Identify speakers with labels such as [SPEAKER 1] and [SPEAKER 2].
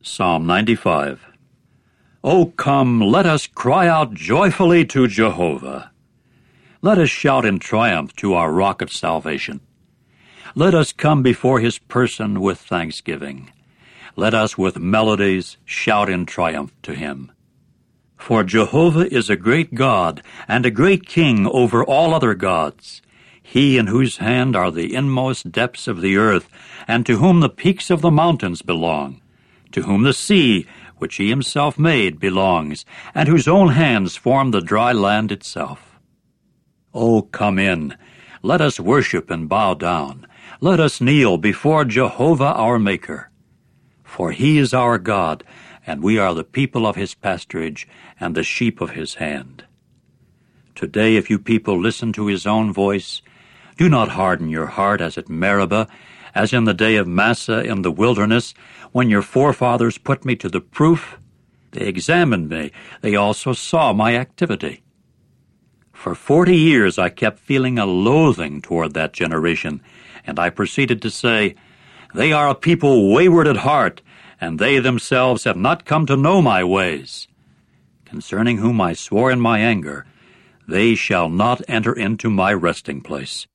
[SPEAKER 1] Psalm 95. O come, let us cry out joyfully to Jehovah. Let us shout in triumph to our rock of salvation. Let us come before his person with thanksgiving. Let us with melodies shout in triumph to him. For Jehovah is a great God and a great King over all other gods, he in whose hand are the inmost depths of the earth, and to whom the peaks of the mountains belong, to whom the sea, which he himself made, belongs, and whose own hands formed the dry land itself. O come in, let us worship and bow down. Let us kneel before Jehovah our Maker. For he is our God, and we are the people of his pasturage and the sheep of his hand. Today, if you people listen to his own voice, do not harden your heart as at Meribah, as in the day of Massah in the wilderness, when your forefathers put me to the proof. They examined me. They also saw my activity. For 40 years I kept feeling a loathing toward that generation, and I proceeded to say, They are a people wayward at heart, and they themselves have not come to know my ways. Concerning whom I swore in my anger, They shall not enter into my resting place.